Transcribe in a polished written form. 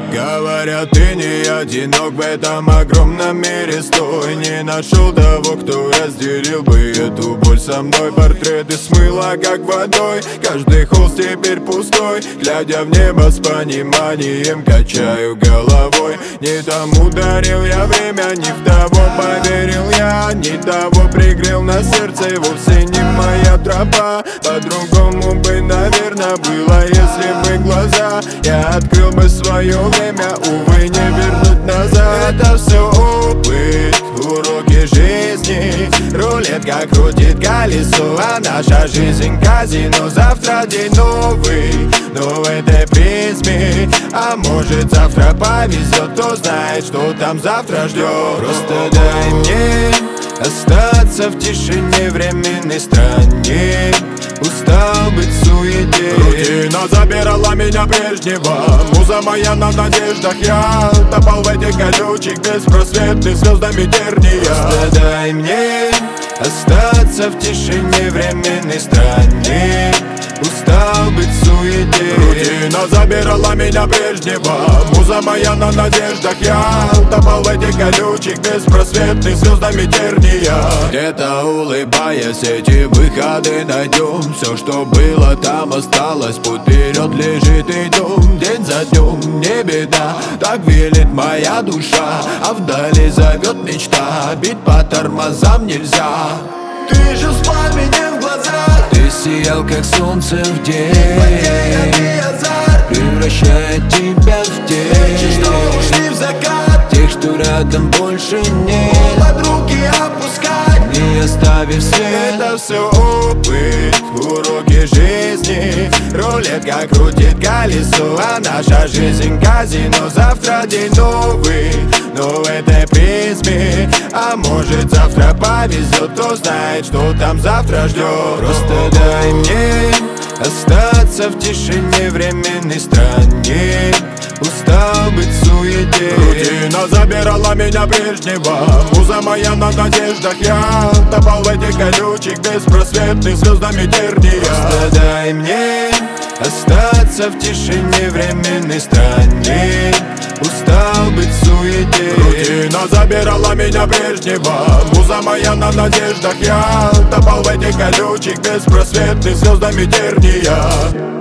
Говорят, ты не одинок в этом огромном мире. Стой, не нашел того, кто разделил бы эту боль со мной. Портреты смыло как водой, каждый холст теперь пустой. Глядя в небо с пониманием, качаю головой. Не тому дарил я время, не в того поверил я, не того пригрел на сердце, вовсе не моя тропа. По-другому бы, наверное, было, если бы глаза я открыл бы свое время, увы, не вернуть назад. Это все опыт, уроки жизни. Рулетка крутит колесо, а наша жизнь казино. Завтра день новый, но в этой призме. А может завтра повезет, кто знает, что там завтра ждет. Просто дай мне остаться в тишине временной стране. Устал быть в суете, рутина забирала меня прежнего. Муза моя на надеждах, я топал в этих колючих беспросветных звездами терния. Просто дай мне остаться в тишине временной стране. Устал быть в суете, рутина забирала меня прежнего. Муза моя на надеждах, я топал в этих колючих беспросветных звездами терния. Где-то улыбаясь эти выходы найдем. Все, что было, там осталось. Путь вперед лежит, идем день за днем, не беда. Так велит моя душа, а вдали зовет мечта. Бить по тормозам нельзя. Ты же с пламенем в глазах, ты сиял, как солнце в день, превращает тебя в эти, что тень. ушли в закат, тех, что рядом больше нет, под руки опускать, не оставив след. Это все опыт, уроки жизни. Рулетка крутит колесо, а наша жизнь казино. Завтра день новый, но в этой призме. А может завтра повезет, кто знает, что там завтра ждет. Просто дай мне остаться в тишине временной стране. Устал быть в суете, рутина забирала меня прежнего. Муза моя на надеждах, я топал в этих колючих беспросветных звездами терния. Просто дай мне остаться в тишине временной стране. Устал быть в суете, рутина забирала меня прежнего. Муза моя на надеждах, я топал в этих колючих беспросветных звездами терния.